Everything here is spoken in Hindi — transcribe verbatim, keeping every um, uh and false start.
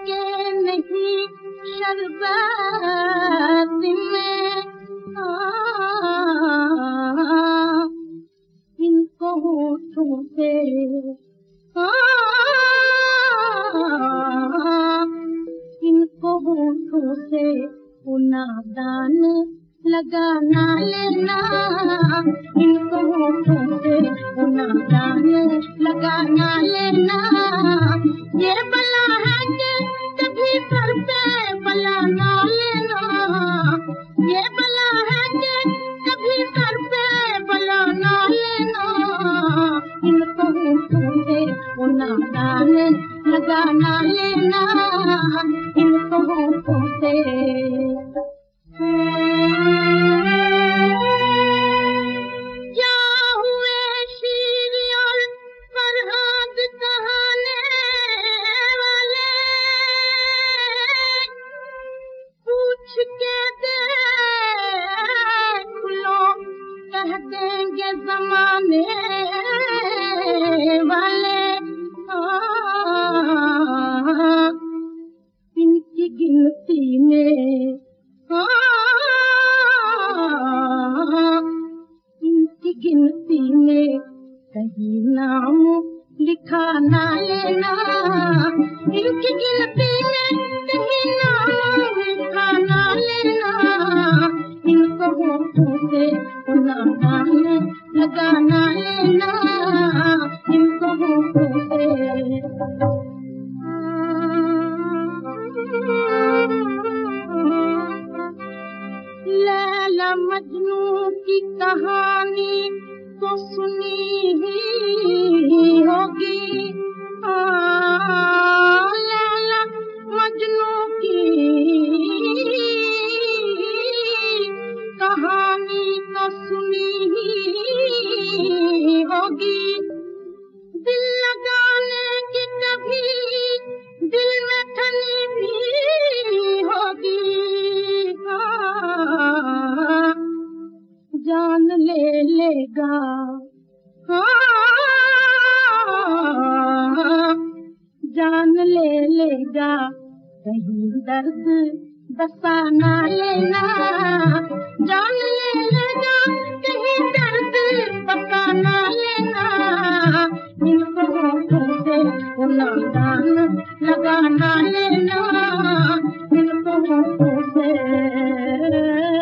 के नहीं शरबत में इनको होठों से इनको होठों से नादान लगाना लेना इनको होठों से नादान लगाना लेना ये बला है कि कभी सर पे बला ना लेना ये बला है कि कभी सर पे बला ना लेना इनको होठों से नादान लगाना लेना इनको होठों से क्या हुए शीर और फरहाद कहाने वाले पूछ के देख लो कह देंगे जमाने वाले इनकी गिनती में इनकी गिनती में कहीं नाम लिखा ना लेना इनकी गिनती में कहीं नाम लिखा ना लेना इनको होठों से नाम लगाना लेना इनको होठों से लैला मजनू की कहानी तो सुनी ही होगी लैला मजनू की कहानी तो सुनी ही होगी दिल लगाने की कभी दिल में ठनी भी होगी जान ले लेगा जान ले लेगा कहीं दर्द दसा ना लेना जान ले लेगा कहीं दर्द दसा ना लेना इनको होठों से नादान लगाना लेना इनको होठों से